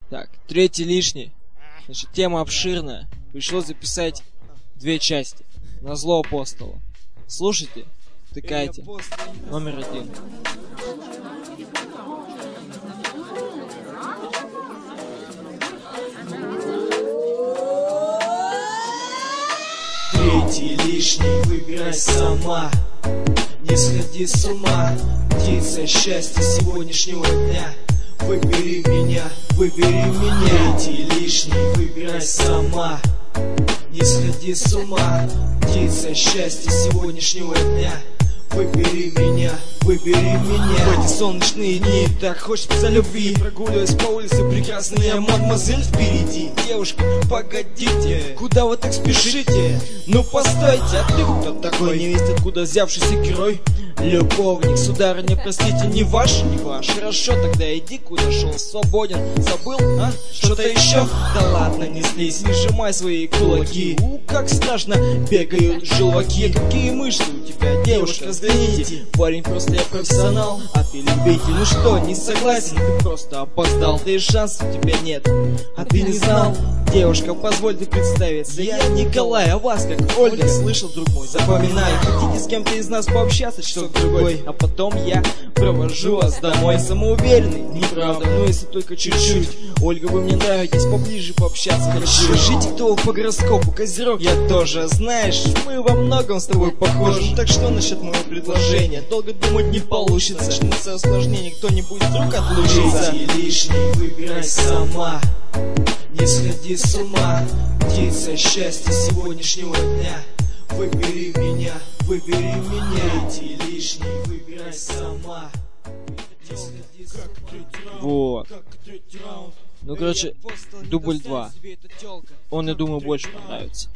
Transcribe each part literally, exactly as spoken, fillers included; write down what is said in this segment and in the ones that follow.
Так, третий лишний. Значит, тема обширная. Пришлось записать две части. Назло апостола. Слушайте, втыкайте. Номер один. Третий лишний, выбирай сама. Не сходи с ума, птица счастья сегодняшнего дня. Выбери меня, выбери меня. Третий лишний, выбирай сама. Не сходи с ума, птица счастья сегодняшнего дня. Выбери меня, выбери меня. В эти солнечные дни так хочется любви. Прогуливаясь по улице, прекрасная мадемуазель впереди. Девушка, погодите, куда вы так спешите? Ну постойте, а ты кто такой? Невесть откуда взявшийся герой? Любовник, сударыня, простите, не ваш, не ваш. Хорошо, тогда иди, куда шел, свободен. Забыл, а? Что-то еще? Да ладно, не злись, не сжимай свои кулаки. У, как страшно бегают желваки. Какие мышцы у тебя, девушка, взгляните. Парень, просто я профессионал, а ты любитель. Ну что, не согласен, ты просто опоздал. Да и шансов у тебя нет, а ты не знал. Девушка, позвольте представиться, я Николай, а вас как Ольга. Слышал, друг мой, запоминай. Хотите с кем-то из нас пообщаться, что другой, а потом я провожу вас домой. Самоуверенный, неправда, но если только чуть-чуть. Ольга, вы мне нравитесь, поближе пообщаться хочу. Скажите, кто по гороскопу Козерог? Я тоже, знаешь, мы во многом с тобой похожи. Так что насчет моего предложения? Долго думать не получится, начнутся осложнения, кто-нибудь вдруг отлучится. Третий лишний, выбирай сама. Не сходи с ума, птица счастья сегодняшнего дня. Выбери меня, выбери меня. Третий лишний, выбирай сама. Вот. Ну, короче, дубль два. Он, я думаю, больше понравится.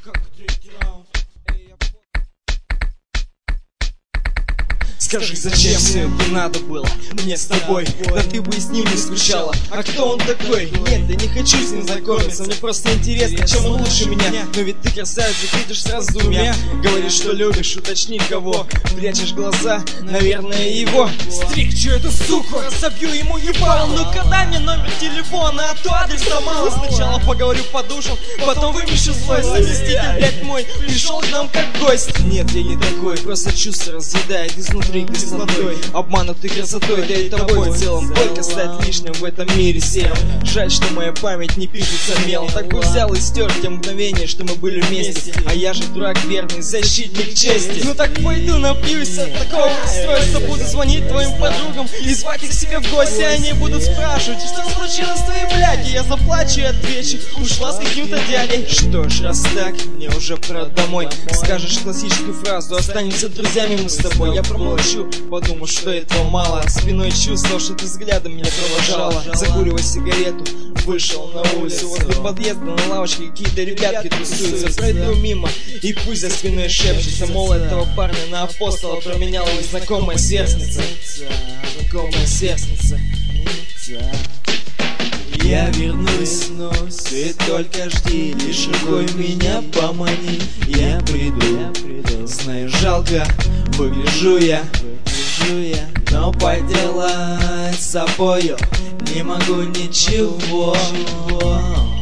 Скажи, зачем все это надо было мне с тобой? Да ты бы и с ним не скучала. А кто он такой? Нет, я не хочу с ним знакомиться. Мне просто интересно, чем он лучше меня. Но ведь ты, красавица, видишь сразу двумя. Говоришь, что любишь, уточни кого. Прячешь глаза, наверное, его. Стрикчу эту суку, разобью ему ебало. Ну-ка дай мне номер телефона, а то адреса мало. Сначала поговорю по душам, потом вымещу свой совместитель, блядь, мой пришел к нам как гость. Нет, я не такой, просто чувство разъедает изнутри кислотой, обманутый красотой, да и тобой в целом. Только стать лишним в этом мире сером. Жаль, что моя память не пишется мелом. Так бы взял и стер те мгновения, что мы были вместе. А я же дурак верный, защитник чести. Ну так пойду напьюсь от такого устройства. Буду звонить твоим подругам и звать их к себе в гости. Они будут спрашивать, что случилось с твоей бляги. Я заплачу и отвечу, ушла с каким-то дядей. Что ж, раз так, мне уже пора домой. Скажешь классическую фразу, останемся друзьями мы с тобой. Я промолчу, подумал, что этого мало. Спиной чувствовал, что ты взглядом меня провожала. Закуривая сигарету, вышел на улицу. Возле подъезда на лавочке какие-то ребятки тусуются. Пройду мимо, и пусть за спиной шепчется. Мол, этого парня на апостола променяла незнакомая сверстница. Знакомая сверстница. Я вернусь, ты только жди, лишь рукой меня помани. Я приду, я приду. Знаю, жалко, выгляжу я, выгляжу я, но поделать с собою не могу ничего.